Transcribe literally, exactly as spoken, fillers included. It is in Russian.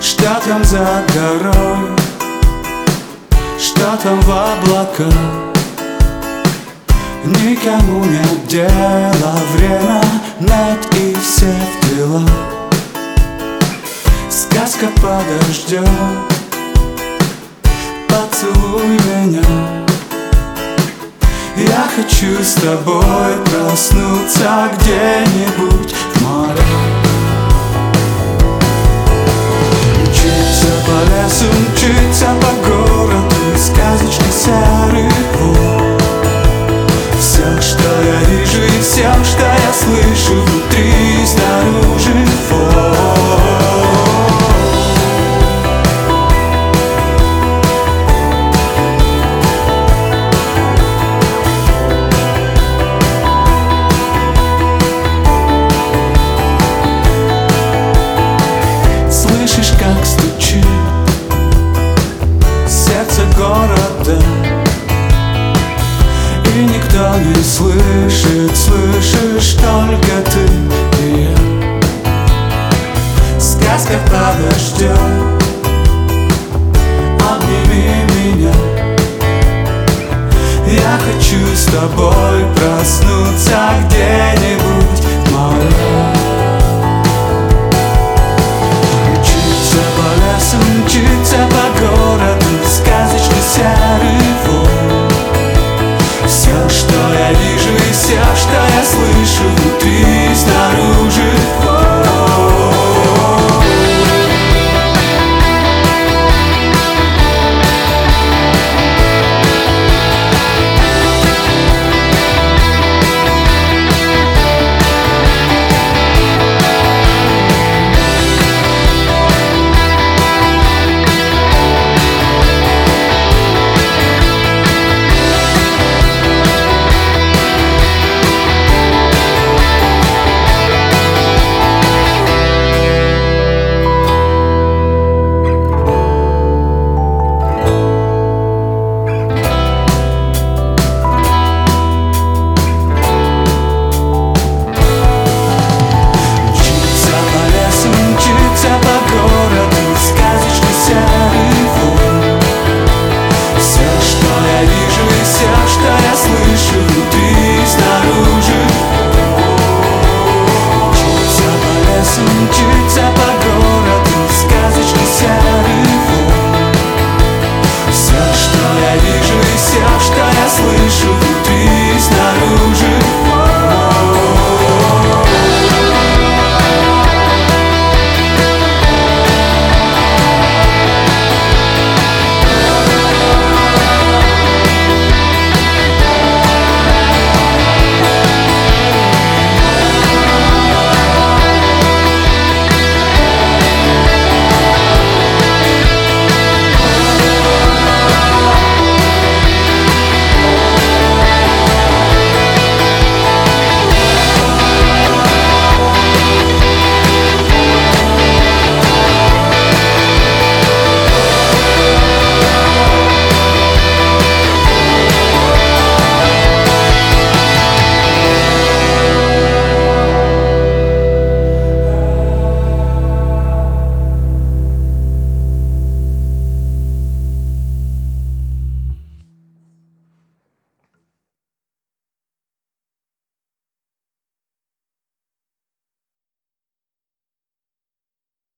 Что там за горой, что там в облаках? Никому нет дела, время нет и все в делах. Сказка подождет, поцелуй меня. Я хочу с тобой проснуться где-нибудь в море. Мчиться по лесу, мчиться по городу, сказочный серый двор. Все, что я вижу и все, что я слышу, внутри и снаружи фон. Слышишь, как стучит сердце города, и никто не слышит, слышишь только ты и я. Сказка подождет, обними меня. Я хочу с тобой проснуться где-нибудь в море.